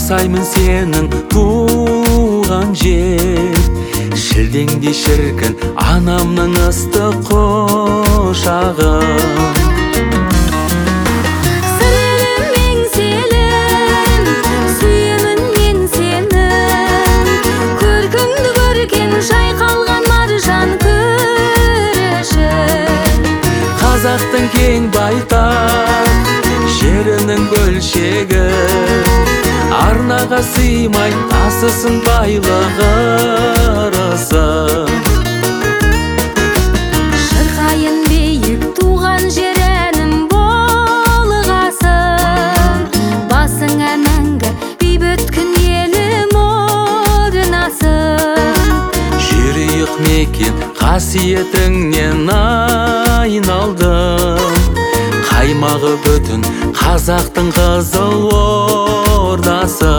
аңсаймын сенің туған жер. Шілдеңдей шіркін анамның ыстық құшағын. Қазақтың кең байтақ жерінің бөлшегі, арнаға сыймай тасысын байлығы ырысы. Шырқайын биік туған жерінің болғасы, басыңа мәңгі бейбіт күн елім орнасын. Жүрейік мекен қасиетіңнен айналдым, қаймағы бүтін қазақтың қызыл ордасы.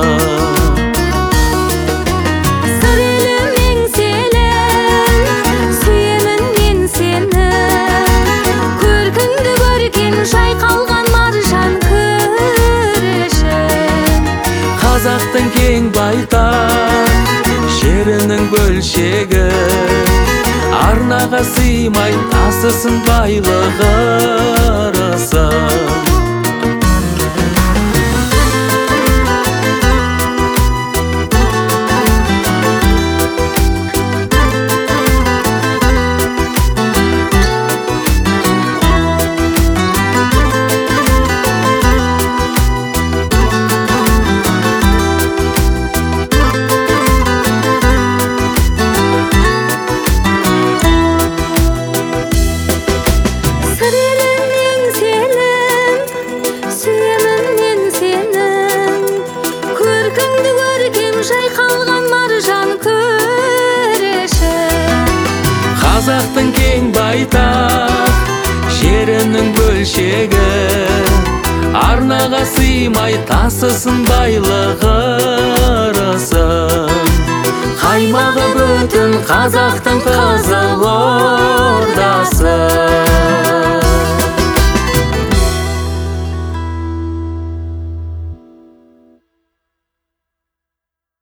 Сыр елім еңселім, сүйемін мен сені, көркіңді көркем жайқалған маржан күреші. Қазақтың кең байтақ жерінің бөлшегі, арнаға сыймай тасысын байлығы ырысы. Жайқалған маржан күреші. Қазақтың кең байтақ жерінің бөлшегі, арнаға сыймай тасысын байлығы ырысы. Қаймағы бүтін қазақтың қызыл